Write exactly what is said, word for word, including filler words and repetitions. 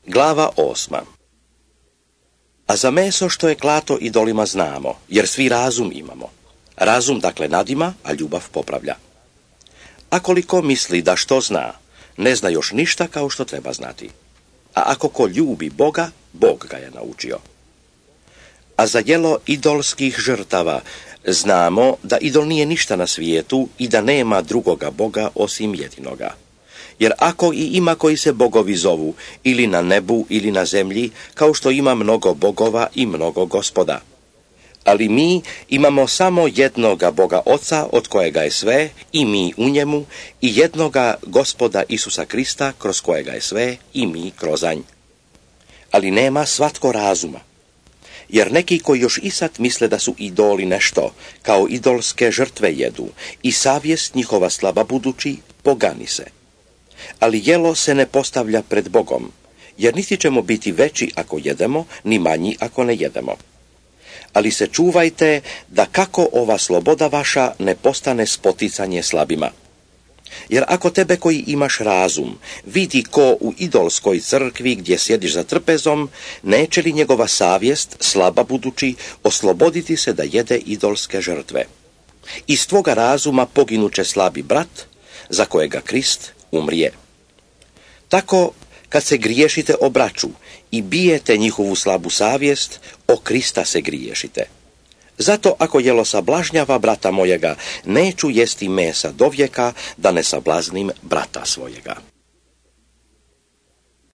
Glava osma. A za meso što je klato idolima znamo, jer svi razum imamo. Razum dakle nadima, a ljubav popravlja. A koliko misli da što zna, ne zna još ništa kao što treba znati. A ako ko ljubi Boga, Bog ga je naučio. A za jelo idolskih žrtava znamo da idol nije ništa na svijetu i da nema drugoga Boga osim jedinoga. Jer ako i ima koji se bogovi zovu, ili na nebu ili na zemlji, kao što ima mnogo bogova i mnogo gospoda. Ali mi imamo samo jednoga Boga Oca od kojega je sve, i mi u njemu, i jednoga Gospoda Isusa Krista kroz kojega je sve, i mi krozanj. Ali nema svatko razuma. Jer neki koji još i sad misle da su idoli nešto, kao idolske žrtve jedu, i savjest njihova slaba budući, pogani se. Ali jelo se ne postavlja pred Bogom, jer niti ćemo biti veći ako jedemo, ni manji ako ne jedemo. Ali se čuvajte da kako ova sloboda vaša ne postane spoticanje slabima. Jer ako tebe koji imaš razum vidi ko u idolskoj crkvi gdje sjediš za trpezom, neće li njegova savjest, slaba budući, osloboditi se da jede idolske žrtve? Iz tvoga razuma poginuće slabi brat, za kojega Krist umrije. Tako, kad se griješite o braću i bijete njihovu slabu savjest, o Krista se griješite. Zato ako jelo sablažnjava brata mojega, neću jesti mesa do vijeka, da ne sablaznim brata svojega.